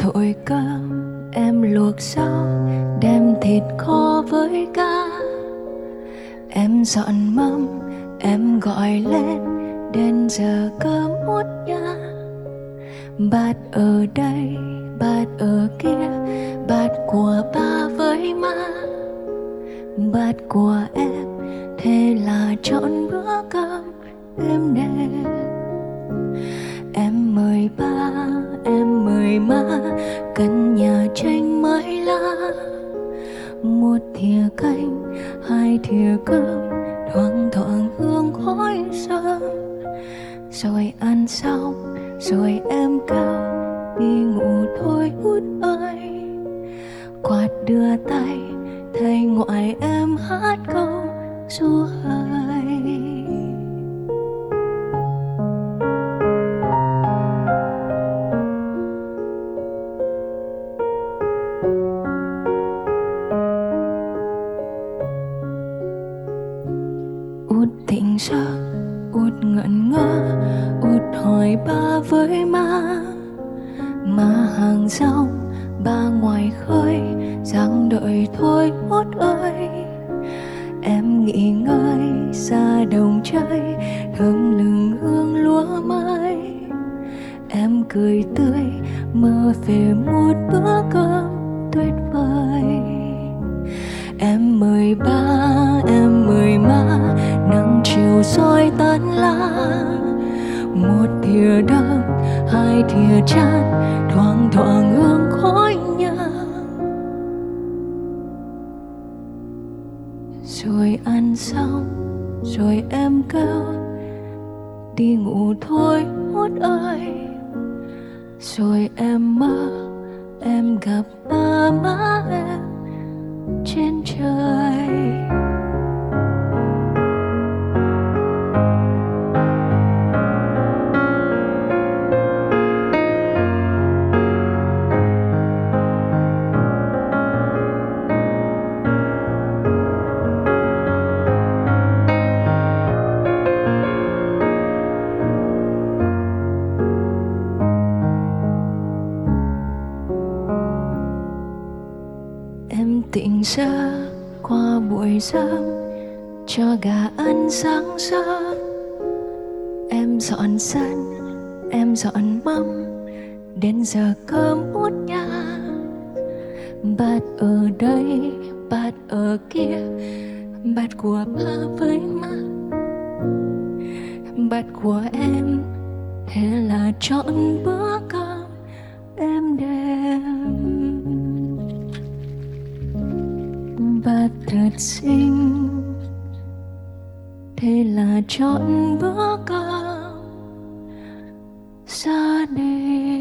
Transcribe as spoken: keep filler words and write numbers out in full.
thổi cơm, em luộc rau, đem thịt kho với cá. Em dọn mâm, em gọi lên, đến giờ cơm út nha. Bát ở đây, bát ở kia, bát của ba với má, bát của em, thế là trọn bữa cơm êm đềm. Em mời ba, em mời má, căn nhà tranh mái lá. Một thìa canh, hai thìa cơm, thoang thoảng hương khói sớm. Rồi ăn xong, rồi em kêu đi ngủ thôi út ơi. Quạt đưa tay, thầy ngoại em hát câu ru hơi. Út tỉnh giấc, út ngẩn ngơ, út hỏi ba với má. Má hàng rong, ba ngoài khơi, đang đợi thôi út ơi. Em nghỉ ngơi ra đồng chơi, thơm lừng hương lúa mới. Em cười tươi, mơ về một bữa cơm tuyệt vời. Em mời ba, em mời má, nắng chiều soi tán lá. Một thìa đơm, hai thìa chan, thoang thoảng hương khói nhang. Rồi ăn xong, rồi em kêu đi ngủ thôi út ơi. Rồi em mơ, em gặp ba má em trên trời. Em tỉnh giấc qua buổi giấc, cho gà ăn sáng sớm. Em dọn sân, em dọn mâm, đến giờ cơm út nha. Bát ở đây, bát ở kia, bát của ba với má, bát của em, thế là trọn bữa cơm êm đềm. Bát thật xinh, thế là trọn bữa cơm gia đình.